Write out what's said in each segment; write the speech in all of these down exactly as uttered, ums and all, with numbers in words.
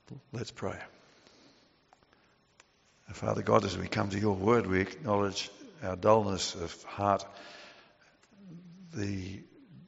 Let's pray. Father God, as we come to your word, we acknowledge our dullness of heart, the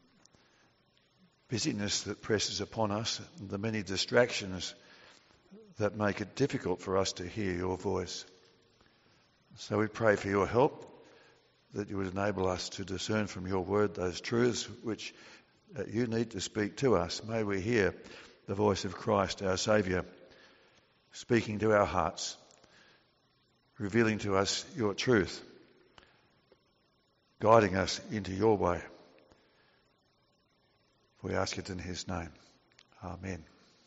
busyness that presses upon us, the many distractions that make it difficult for us to hear your voice. So we pray for your help, that you would enable us to discern from your word those truths which you need to speak to us. May we hear the voice of Christ, our Saviour, speaking to our hearts, revealing to us your truth, guiding us into your way. We ask it in his name. Amen.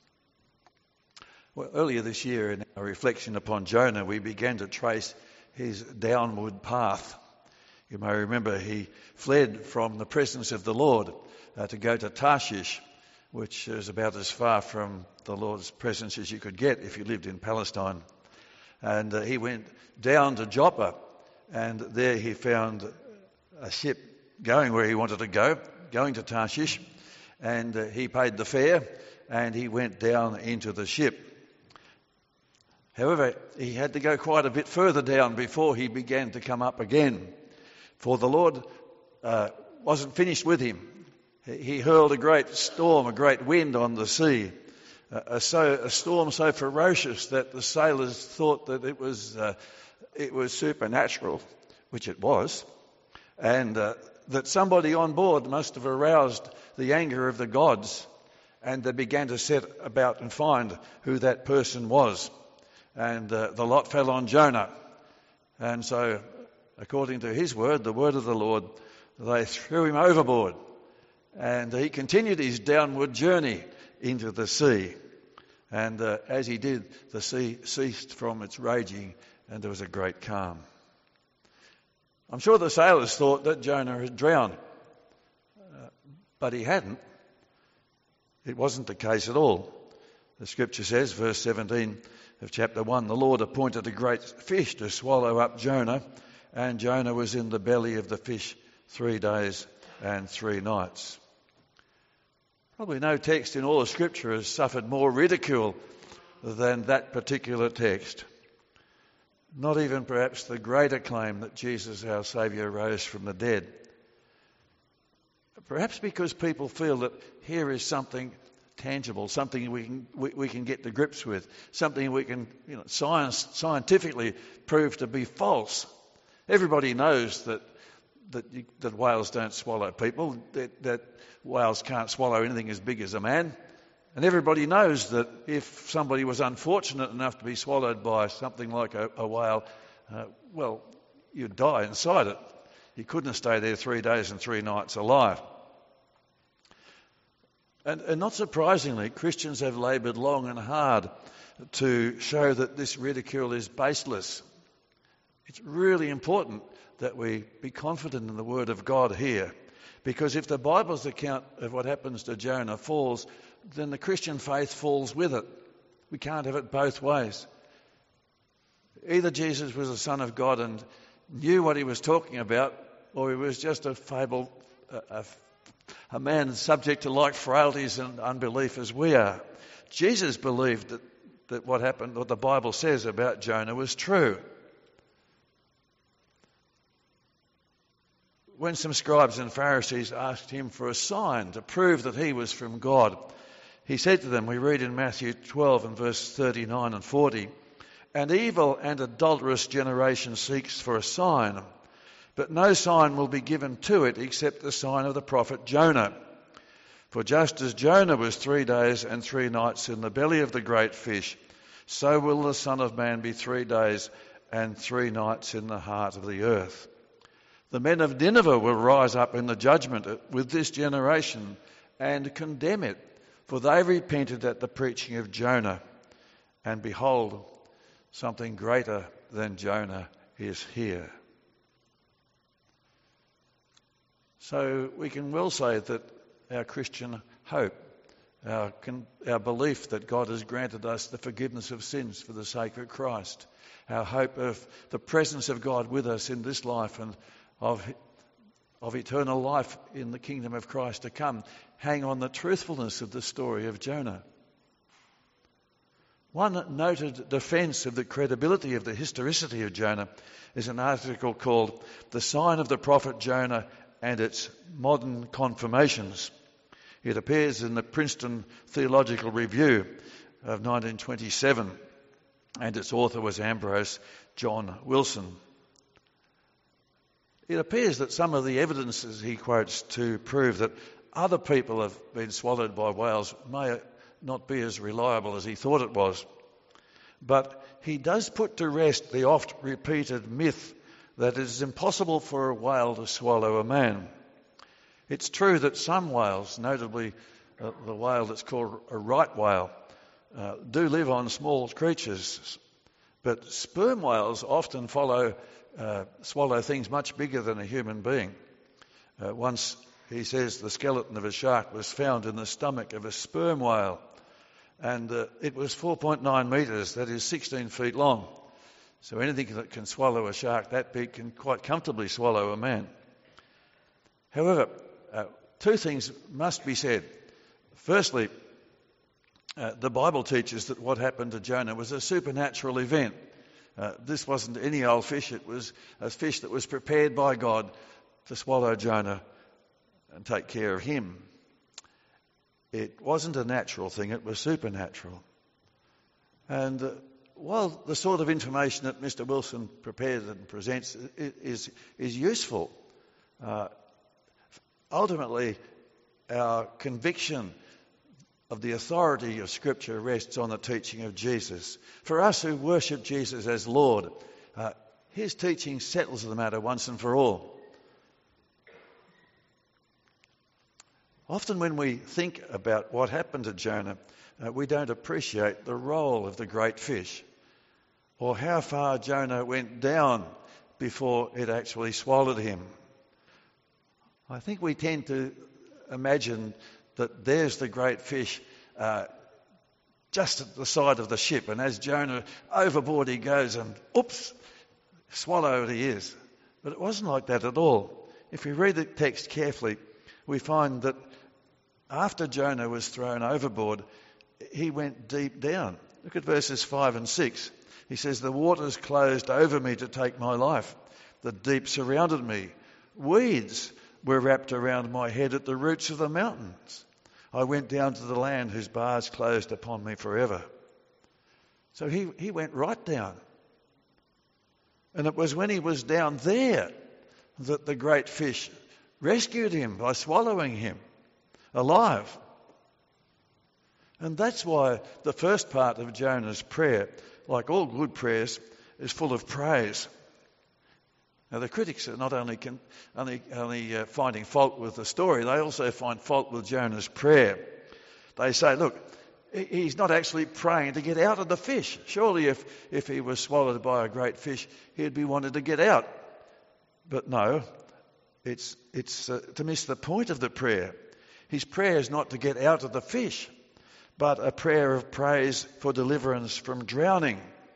Well, earlier this year, in our reflection upon Jonah, we began to trace his downward path. You may remember he fled from the presence of the Lord uh, to go to Tarshish, which is about as far from the Lord's presence as you could get if you lived in Palestine. And uh, he went down to Joppa, and there he found a ship going where he wanted to go, going to Tarshish, and uh, he paid the fare, and he went down into the ship. However, he had to go quite a bit further down before he began to come up again, for the Lord uh, wasn't finished with him. He hurled a great storm, a great wind on the sea, a, so, a storm so ferocious that the sailors thought that it was uh, it was supernatural, which it was, and uh, that somebody on board must have aroused the anger of the gods, and they began to set about and find who that person was. And uh, the lot fell on Jonah. And so, according to his word, the word of the Lord, they threw him overboard. And he continued his downward journey into the sea. And uh, as he did, the sea ceased from its raging and there was a great calm. I'm sure the sailors thought that Jonah had drowned, uh, but he hadn't. It wasn't the case at all. The scripture says, verse seventeen of chapter one, the Lord appointed a great fish to swallow up Jonah, and Jonah was in the belly of the fish three days and three nights. Probably no text in all of Scripture has suffered more ridicule than that particular text. Not even perhaps the greater claim that Jesus, our Saviour, rose from the dead. Perhaps because people feel that here is something tangible, something we can we, we can get to grips with, something we can, you know, science scientifically prove to be false. Everybody knows that that, you, that whales don't swallow people, that, that whales can't swallow anything as big as a man, and everybody knows that if somebody was unfortunate enough to be swallowed by something like a, a whale, uh, well, you'd die inside it. You couldn't stay there three days and three nights alive. And, and not surprisingly, Christians have laboured long and hard to show that this ridicule is baseless. It's really important that we be confident in the word of God here, because if the Bible's account of what happens to Jonah falls, then the Christian faith falls with it. We can't have it both ways. Either Jesus was the Son of God and knew what he was talking about, or he was just a fable, a, a A man subject to like frailties and unbelief as we are. Jesus believed that, that what happened, what the Bible says about Jonah was true. When some scribes and Pharisees asked him for a sign to prove that he was from God, he said to them, we read in Matthew twelve and verse thirty-nine and forty, "An evil and adulterous generation seeks for a sign, but no sign will be given to it except the sign of the prophet Jonah. For just as Jonah was three days and three nights in the belly of the great fish, so will the Son of Man be three days and three nights in the heart of the earth. The men of Nineveh will rise up in the judgment with this generation and condemn it, for they repented at the preaching of Jonah. And behold, something greater than Jonah is here." So we can well say that our Christian hope, our, our belief that God has granted us the forgiveness of sins for the sake of Christ, our hope of the presence of God with us in this life and of, of eternal life in the kingdom of Christ to come, hang on the truthfulness of the story of Jonah. One noted defence of the credibility of the historicity of Jonah is an article called "The Sign of the Prophet Jonah and Its Modern Confirmations." It appears in the Princeton Theological Review of nineteen twenty-seven, and its author was Ambrose John Wilson. It appears that some of the evidences he quotes to prove that other people have been swallowed by whales may not be as reliable as he thought it was. But he does put to rest the oft-repeated myth that it is impossible for a whale to swallow a man. It's true that some whales, notably uh, the whale that's called a right whale, uh, do live on small creatures. But sperm whales often follow, uh, swallow things much bigger than a human being. Uh, once, he says, the skeleton of a shark was found in the stomach of a sperm whale. And uh, it was four point nine metres, that is sixteen feet long. So anything that can swallow a shark that big can quite comfortably swallow a man. However, uh, two things must be said. Firstly, uh, the Bible teaches that what happened to Jonah was a supernatural event. Uh, this wasn't any old fish, it was a fish that was prepared by God to swallow Jonah and take care of him. It wasn't a natural thing, it was supernatural. And uh, while the sort of information that Mister Wilson prepares and presents is, is useful, uh, ultimately our conviction of the authority of Scripture rests on the teaching of Jesus. For us who worship Jesus as Lord, uh, his teaching settles the matter once and for all. Often when we think about what happened to Jonah, uh, we don't appreciate the role of the great fish or how far Jonah went down before it actually swallowed him. I think we tend to imagine that there's the great fish uh, just at the side of the ship, and as Jonah overboard he goes and oops, swallowed he is. But it wasn't like that at all. If we read the text carefully, we find that after Jonah was thrown overboard, he went deep down. Look at verses five and six. He says, "The waters closed over me to take my life. The deep surrounded me. Weeds were wrapped around my head at the roots of the mountains. I went down to the land whose bars closed upon me forever." So he, he went right down. And it was when he was down there that the great fish rescued him by swallowing him alive. And that's why the first part of Jonah's prayer, like all good prayers, is full of praise. Now the critics are not only can, only, only uh, finding fault with the story, they also find fault with Jonah's prayer. They say, look, he's not actually praying to get out of the fish. Surely if, if he was swallowed by a great fish, he'd be wanted to get out. But no, it's, it's uh, to miss the point of the prayer. His prayer is not to get out of the fish, but a prayer of praise for deliverance from drowning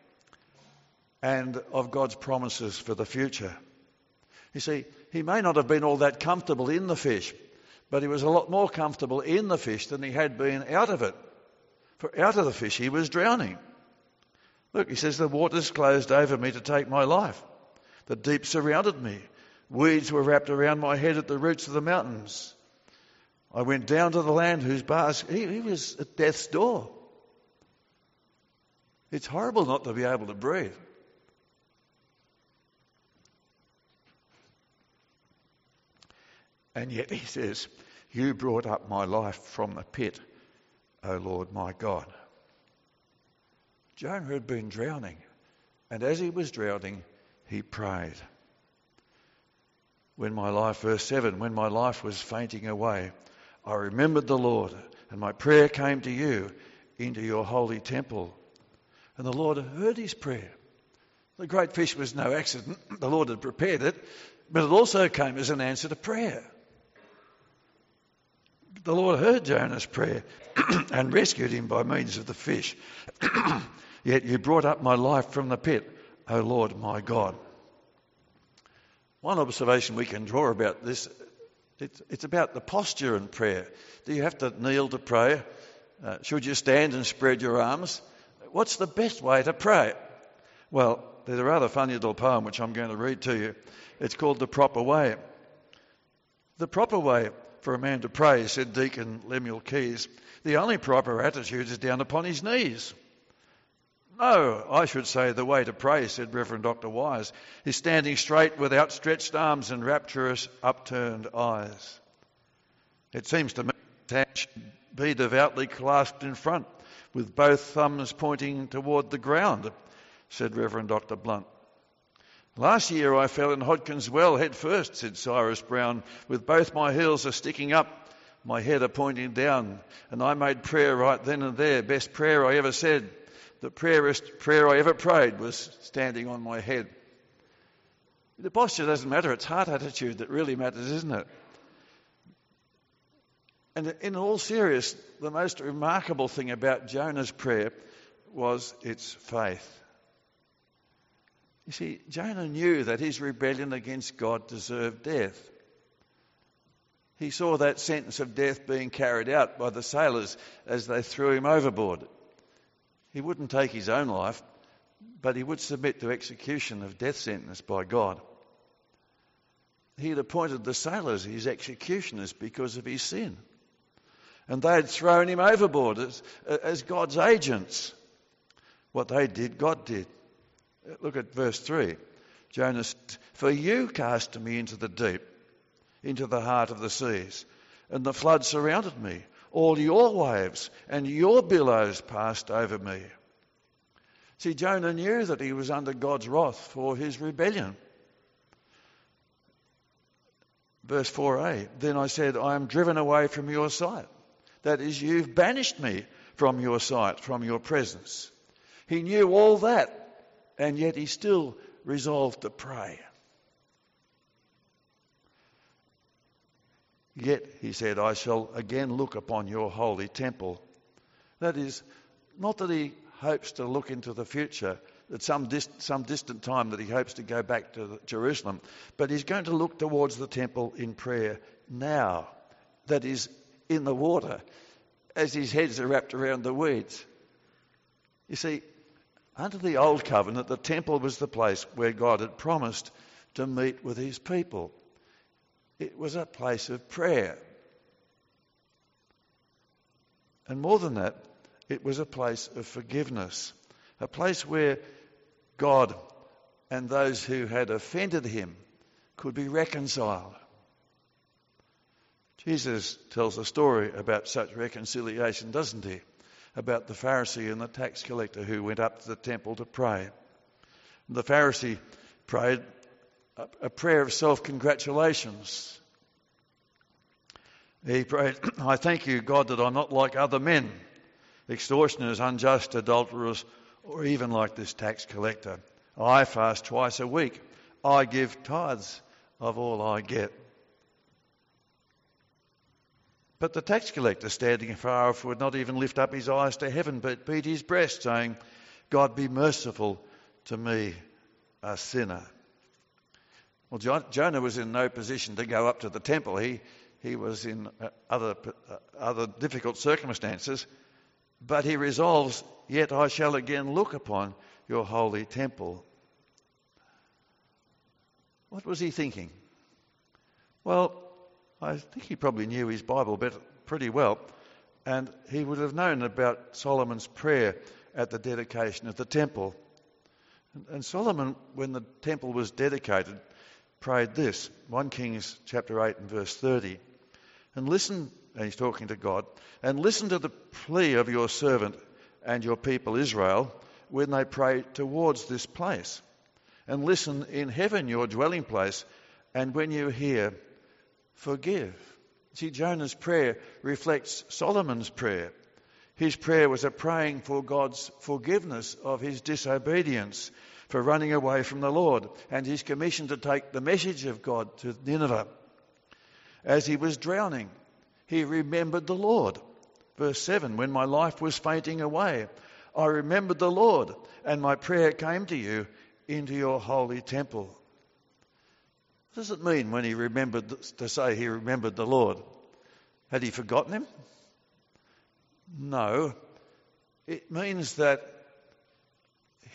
and of God's promises for the future. You see, he may not have been all that comfortable in the fish, but he was a lot more comfortable in the fish than he had been out of it. For out of the fish he was drowning. Look, he says, "The waters closed over me to take my life. The deep surrounded me. Weeds were wrapped around my head at the roots of the mountains. I went down to the land whose bars..." He, he was at death's door. It's horrible not to be able to breathe. And yet he says, "You brought up my life from the pit, O Lord my God." Jonah had been drowning, and as he was drowning, he prayed. When my life, verse seven, when my life was fainting away, I remembered the Lord, and my prayer came to you into your holy temple. And the Lord heard his prayer. The great fish was no accident. The Lord had prepared it, but it also came as an answer to prayer. The Lord heard Jonah's prayer and rescued him by means of the fish. Yet you brought up my life from the pit, O Lord my God. One observation we can draw about this, it's, it's about the posture in prayer. Do you have to kneel to pray? Uh, should you stand and spread your arms? What's the best way to pray? Well, there's a rather funny little poem which I'm going to read to you. It's called The Proper Way. The proper way for a man to pray, said Deacon Lemuel Keys, the only proper attitude is down upon his knees. No, I should say the way to pray, said Reverend Doctor Wise, is standing straight with outstretched arms and rapturous upturned eyes. It seems to me that hands should be devoutly clasped in front, with both thumbs pointing toward the ground, said Reverend Doctor Blunt. Last year I fell in Hodkin's Well head first, said Cyrus Brown, with both my heels a sticking up, my head a pointing down, and I made prayer right then and there, best prayer I ever said. The prayerest prayer I ever prayed was standing on my head. The posture doesn't matter, it's heart attitude that really matters, isn't it? And in all seriousness, the most remarkable thing about Jonah's prayer was its faith. You see, Jonah knew that his rebellion against God deserved death. He saw that sentence of death being carried out by the sailors as they threw him overboard. He wouldn't take his own life, but he would submit to execution of death sentence by God. He had appointed the sailors his executioners because of his sin. And they had thrown him overboard as, as God's agents. What they did, God did. Look at verse three. Jonah says, "For you cast me into the deep, into the heart of the seas, and the flood surrounded me. All your waves and your billows passed over me." See, Jonah knew that he was under God's wrath for his rebellion. Verse four a, "Then I said, I am driven away from your sight." That is, you've banished me from your sight, from your presence. He knew all that. And yet he still resolved to pray. "Yet," he said, "I shall again look upon your holy temple." That is, not that he hopes to look into the future, at some, dist- some distant time that he hopes to go back to Jerusalem, but he's going to look towards the temple in prayer now, that is, in the water, as his heads are wrapped around the weeds. You see, under the old covenant, the temple was the place where God had promised to meet with his people. It was a place of prayer. And more than that, it was a place of forgiveness, a place where God and those who had offended him could be reconciled. Jesus tells a story about such reconciliation, doesn't he? About the Pharisee and the tax collector who went up to the temple to pray. The Pharisee prayed a prayer of self-congratulations. He prayed, "I thank you, God, that I'm not like other men, extortioners, unjust, adulterers, or even like this tax collector. I fast twice a week. I give tithes of all I get." But the tax collector, standing afar off, would not even lift up his eyes to heaven, but beat his breast, saying, "God, be merciful to me, a sinner." Well, John, Jonah was in no position to go up to the temple. He he was in other other difficult circumstances, but he resolves, "Yet I shall again look upon your holy temple." What was he thinking? Well, I think he probably knew his Bible better, pretty well, and he would have known about Solomon's prayer at the dedication of the temple. And, and Solomon, when the temple was dedicated, prayed this, First Kings chapter eight and verse thirty. "And listen," and he's talking to God, "and listen to the plea of your servant and your people Israel when they pray towards this place. And listen in heaven, your dwelling place, and when you hear, forgive." See, Jonah's prayer reflects Solomon's prayer. His prayer was a praying for God's forgiveness of his disobedience, for running away from the Lord, and his commission to take the message of God to Nineveh. As he was drowning, he remembered the Lord. Verse seven, "When my life was fainting away, I remembered the Lord, and my prayer came to you into your holy temple." What does it mean when he remembered to say he remembered the Lord? Had he forgotten him? No. It means that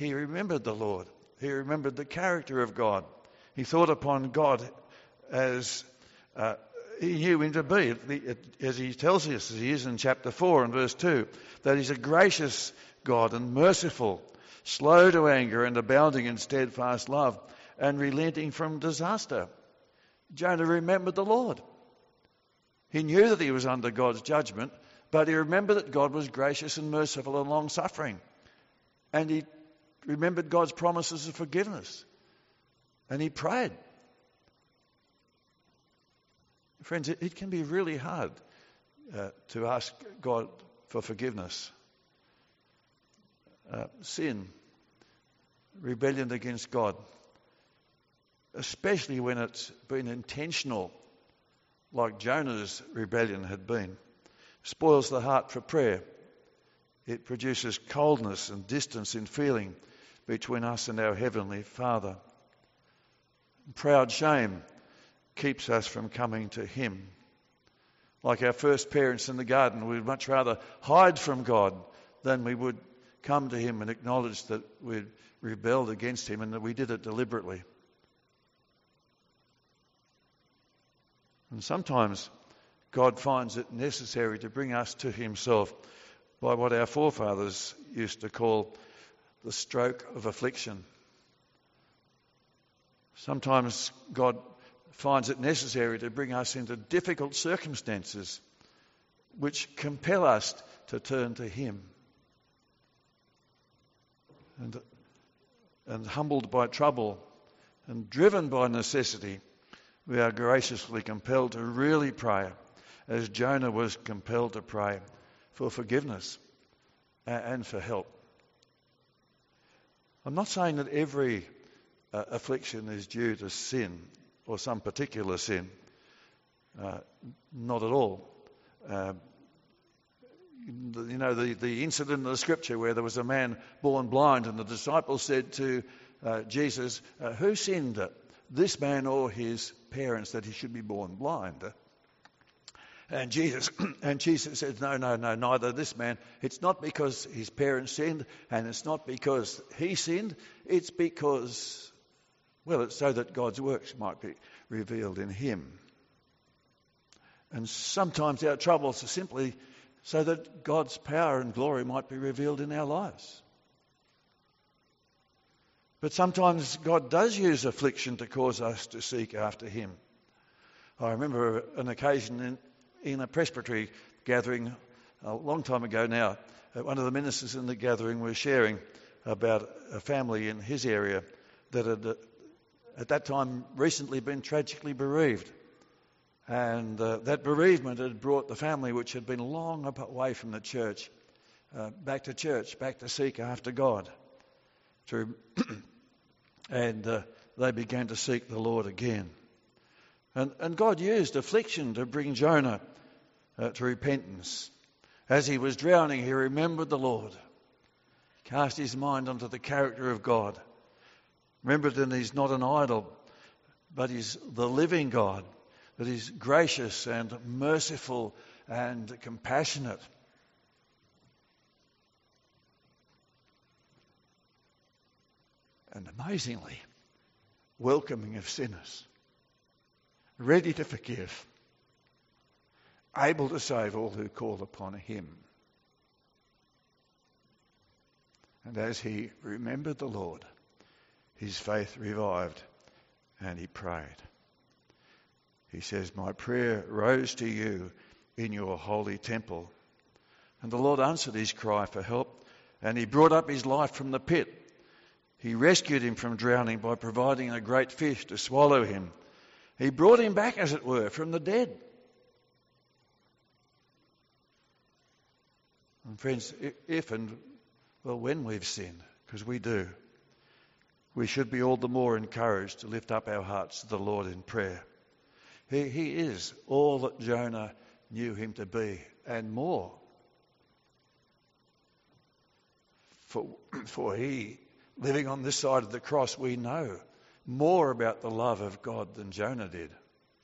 he remembered the Lord. He remembered the character of God. He thought upon God as uh, he knew him to be, as he tells us, as he is in chapter four and verse two, that he's a gracious God and merciful, slow to anger and abounding in steadfast love, and relenting from disaster. Jonah remembered the Lord. He knew that he was under God's judgment, but he remembered that God was gracious and merciful and long-suffering. And he remembered God's promises of forgiveness. And he prayed. Friends, it, it can be really hard uh, to ask God for forgiveness. Uh, sin, rebellion against God, especially when it's been intentional, like Jonah's rebellion had been, spoils the heart for prayer. It produces coldness and distance in feeling between us and our Heavenly Father. Proud shame keeps us from coming to Him. Like our first parents in the garden, we'd much rather hide from God than we would come to Him and acknowledge that we'd rebelled against Him and that we did it deliberately. And sometimes God finds it necessary to bring us to Himself by what our forefathers used to call the stroke of affliction. Sometimes God finds it necessary to bring us into difficult circumstances which compel us to turn to Him. And, and humbled by trouble and driven by necessity, we are graciously compelled to really pray, as Jonah was compelled to pray, for forgiveness and for help. I'm not saying that every uh, affliction is due to sin or some particular sin. Uh, not at all. Uh, you know, the, the incident in the scripture where there was a man born blind and the disciples said to uh, Jesus, uh, who sinned, this man or his parents, that he should be born blind? And Jesus and Jesus said, no, no, no, neither this man. It's not because his parents sinned, and it's not because he sinned. It's because, well, it's so that God's works might be revealed in him. And sometimes our troubles are simply so that God's power and glory might be revealed in our lives. But sometimes God does use affliction to cause us to seek after Him. I remember an occasion in in a presbytery gathering a long time ago now. One of the ministers in the gathering was sharing about a family in his area that had at that time recently been tragically bereaved. And uh, that bereavement had brought the family, which had been long away from the church, uh, back to church, back to seek after God. To and uh, they began to seek the Lord again. And, and God used affliction to bring Jonah uh, to repentance. As he was drowning, he remembered the Lord, cast his mind onto the character of God, remembered that He's not an idol, but He's the living God, that He's gracious and merciful and compassionate. And amazingly, welcoming of sinners, ready to forgive, able to save all who call upon Him. And as he remembered the Lord, his faith revived and he prayed. He says, my prayer rose to you in your holy temple. And the Lord answered his cry for help, and He brought up his life from the pit. He rescued him from drowning by providing a great fish to swallow him. He brought him back, as it were, from the dead. And friends, if and, well, when we've sinned, because we do, we should be all the more encouraged to lift up our hearts to the Lord in prayer. He, he is all that Jonah knew Him to be, and more. For, for He, living on this side of the cross, we know more about the love of God than Jonah did.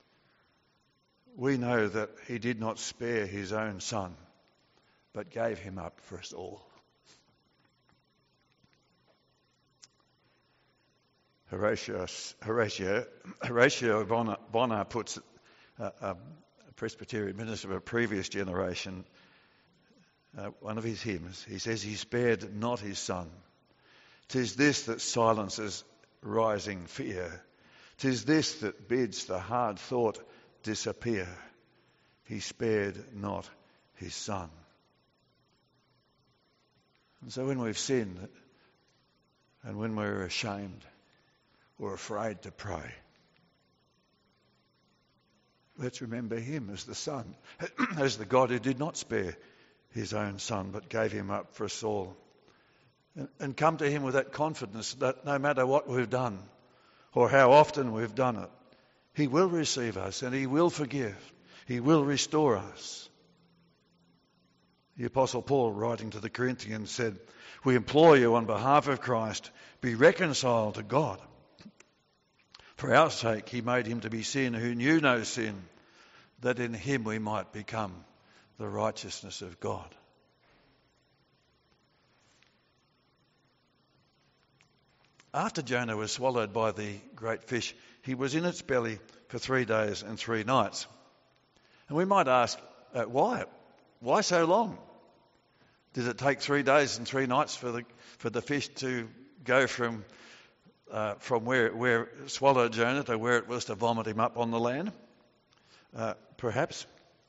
We know that He did not spare His own Son, but gave Him up for us all. Horatio, Horatio, Horatio Bonner, Bonner puts it, uh, a Presbyterian minister of a previous generation, uh, one of his hymns, he says, "He spared not his son. 'Tis this that silences rising fear. 'Tis this that bids the hard thought disappear. He spared not his son." And so when we've sinned and when we're ashamed or afraid to pray, let's remember him as the Son, as the God who did not spare his own son but gave him up for us all. And come to him with that confidence that no matter what we've done or how often we've done it, he will receive us and he will forgive. He will restore us. The Apostle Paul, writing to the Corinthians, said, "We implore you on behalf of Christ, be reconciled to God. For our sake he made him to be sin who knew no sin, that in him we might become the righteousness of God." After Jonah was swallowed by the great fish, he was in its belly for three days and three nights. And we might ask, uh, why? Why so long? Did it take three days and three nights for the for the fish to go from uh, from where where it swallowed Jonah to where it was to vomit him up on the land? Uh, perhaps.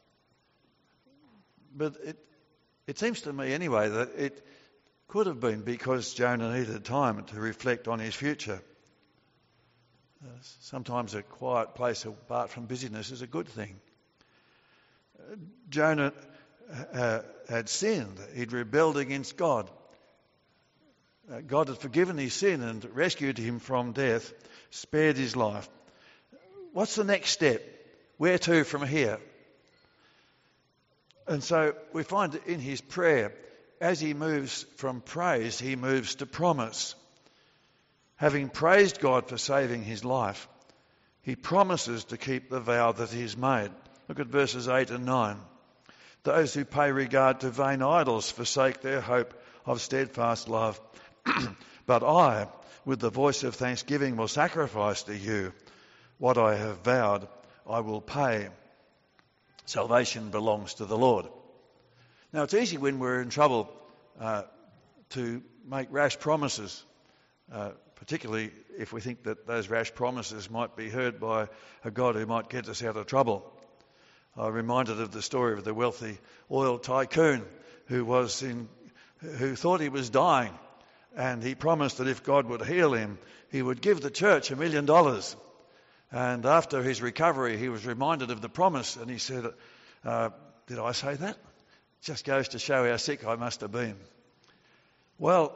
But it it seems to me anyway that it could have been because Jonah needed time to reflect on his future. Uh, sometimes a quiet place apart from busyness is a good thing. Uh, Jonah uh, had sinned. He'd rebelled against God. Uh, God had forgiven his sin and rescued him from death, spared his life. What's the next step? Where to from here? And so we find in his prayer, as he moves from praise, he moves to promise. Having praised God for saving his life, he promises to keep the vow that he's made. Look at verses eight and nine. "Those who pay regard to vain idols forsake their hope of steadfast love. But I, with the voice of thanksgiving, will sacrifice to you. What I have vowed, I will pay. Salvation belongs to the Lord." Now, it's easy when we're in trouble uh, to make rash promises, uh, particularly if we think that those rash promises might be heard by a God who might get us out of trouble. I'm reminded of the story of the wealthy oil tycoon who was in, who thought he was dying, and he promised that if God would heal him, he would give the church a million dollars. And after his recovery, he was reminded of the promise, and he said, uh, "Did I say that? Just goes to show how sick I must have been." Well,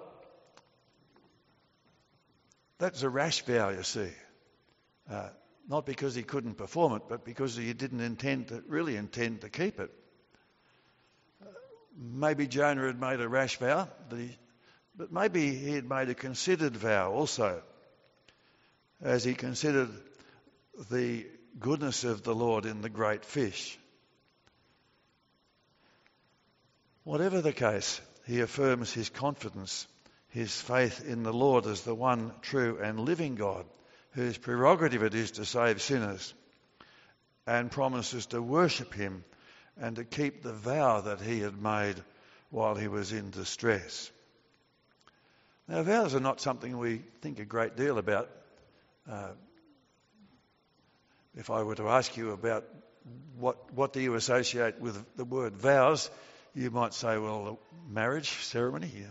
that's a rash vow, you see. Uh, not because he couldn't perform it, but because he didn't intend to, really intend to keep it. Uh, maybe Jonah had made a rash vow, that he, but maybe he had made a considered vow also, as he considered the goodness of the Lord in the great fish. Whatever the case, he affirms his confidence, his faith in the Lord as the one true and living God, whose prerogative it is to save sinners, and promises to worship him and to keep the vow that he had made while he was in distress. Now, vows are not something we think a great deal about. Uh, if I were to ask you about what what do you associate with the word vows, you might say, well, a marriage ceremony. Yeah.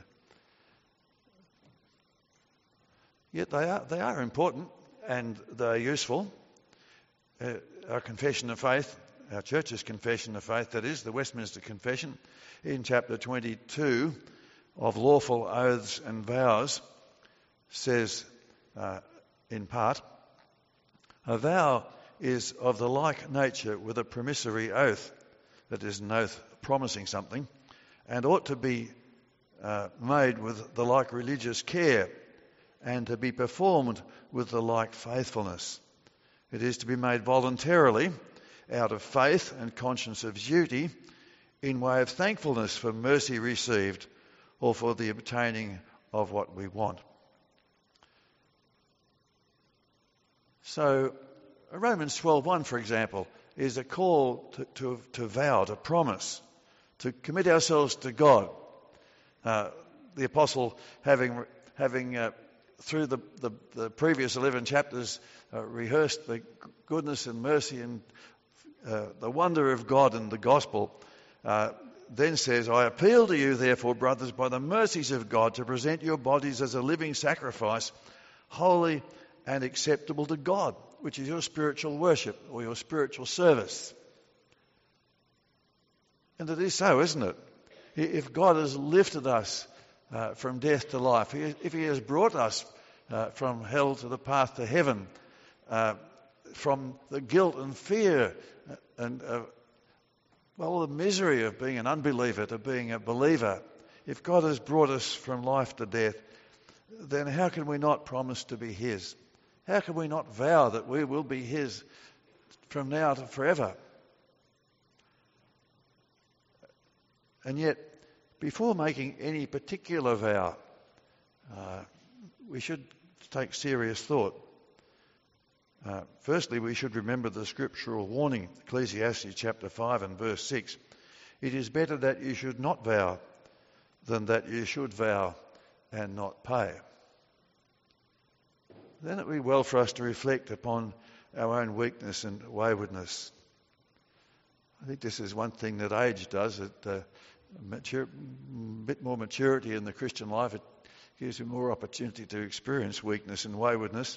Yet they are they are important and they are useful. Uh, our confession of faith, our church's confession of faith, that is, the Westminster Confession, in chapter twenty-two of Lawful Oaths and Vows, says uh, in part, "A vow is of the like nature with a promissory oath," that is, an oath promising something, "and ought to be uh, made with the like religious care, and to be performed with the like faithfulness. It is to be made voluntarily, out of faith and conscience of duty, in way of thankfulness for mercy received, or for the obtaining of what we want." So Romans twelve one, for example, is a call to, to, to vow, to promise, to commit ourselves to God. Uh, the apostle, having having uh, through the, the, the previous eleven chapters, uh, rehearsed the goodness and mercy and uh, the wonder of God and the gospel, uh, then says, I appeal to you, therefore, brothers, by the mercies of God, to present your bodies as a living sacrifice, holy and acceptable to God, which is your spiritual worship or your spiritual service. And it is so, isn't it? If God has lifted us uh, from death to life, if he has brought us uh, from hell to the path to heaven, uh, from the guilt and fear and uh, well, the misery of being an unbeliever to being a believer, if God has brought us from life to death, then how can we not promise to be his? How can we not vow that we will be his from now to forever? And yet, before making any particular vow, uh, we should take serious thought. Uh, firstly, we should remember the scriptural warning, Ecclesiastes chapter five and verse six. It is better that you should not vow than that you should vow and not pay. Then it would be well for us to reflect upon our own weakness and waywardness. I think this is one thing that age does. It uh, mature, a bit more maturity in the Christian life. It gives you more opportunity to experience weakness and waywardness.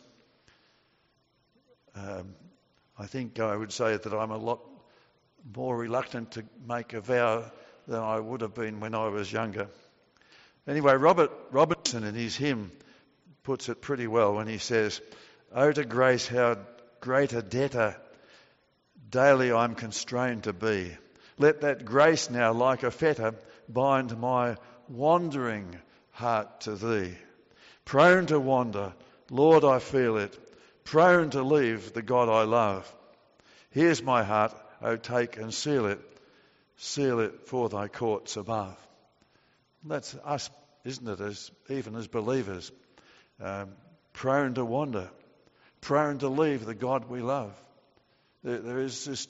Um, I think I would say that I'm a lot more reluctant to make a vow than I would have been when I was younger. Anyway, Robert Robertson in his hymn puts it pretty well when he says, "Oh, to grace, how great a debtor daily I'm constrained to be. Let that grace now, like a fetter, bind my wandering heart to thee. Prone to wander, Lord, I feel it, prone to leave the God I love. Here's my heart, oh, take and seal it, seal it for thy courts above." That's us, isn't it, as even as believers, um, prone to wander, prone to leave the God we love. There, there is this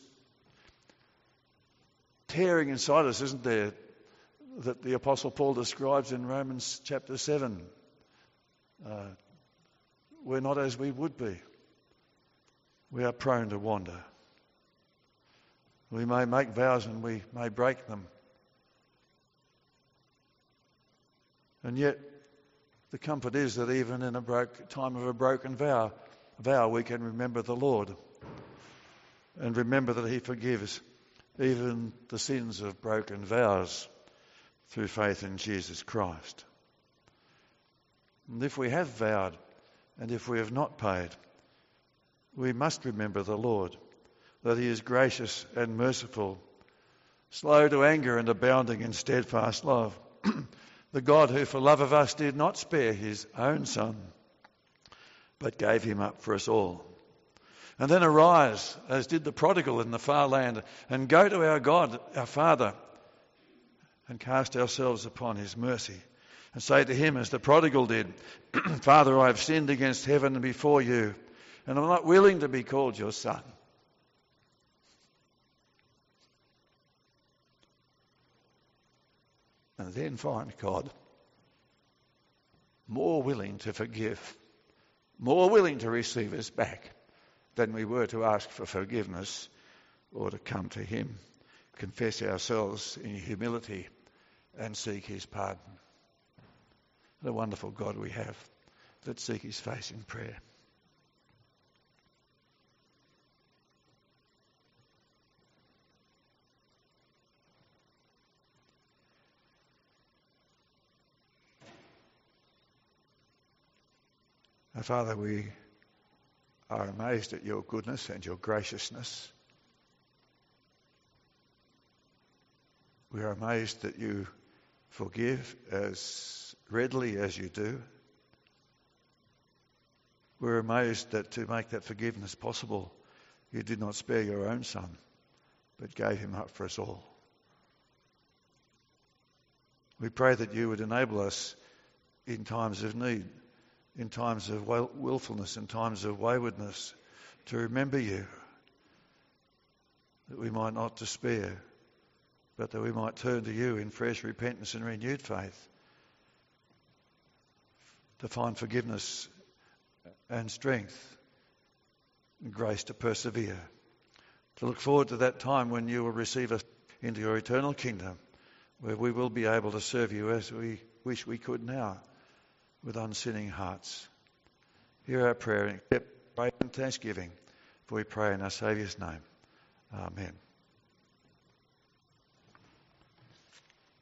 tearing inside us, isn't there, that the Apostle Paul describes in Romans chapter seven. Uh, we're not as we would be. We are prone to wander. We may make vows and we may break them. And yet, the comfort is that even in a broke, time of a broken vow, vow, we can remember the Lord and remember that he forgives even the sins of broken vows through faith in Jesus Christ. And if we have vowed and if we have not paid, we must remember the Lord, that he is gracious and merciful, slow to anger and abounding in steadfast love. The God who for love of us did not spare his own Son, but gave him up for us all. And then arise, as did the prodigal in the far land, and go to our God, our Father, and cast ourselves upon his mercy, and say to him as the prodigal did, "Father, I have sinned against heaven and before you, and I'm not willing to be called your son." And then find God more willing to forgive, more willing to receive us back than we were to ask for forgiveness or to come to him, confess ourselves in humility and seek his pardon. What a wonderful God we have. Let's seek his face in prayer. Our Father, we are amazed at your goodness and your graciousness. We are amazed that you forgive as readily as you do. We're amazed that to make that forgiveness possible, you did not spare your own Son, but gave him up for us all. We pray that you would enable us in times of need, in times of willfulness, in times of waywardness, to remember you, that we might not despair, but that we might turn to you in fresh repentance and renewed faith, to find forgiveness and strength and grace to persevere, to look forward to that time when you will receive us into your eternal kingdom, where we will be able to serve you as we wish we could now, with unsinning hearts. Hear our prayer and accept praise and thanksgiving, for we pray in our Saviour's name. Amen.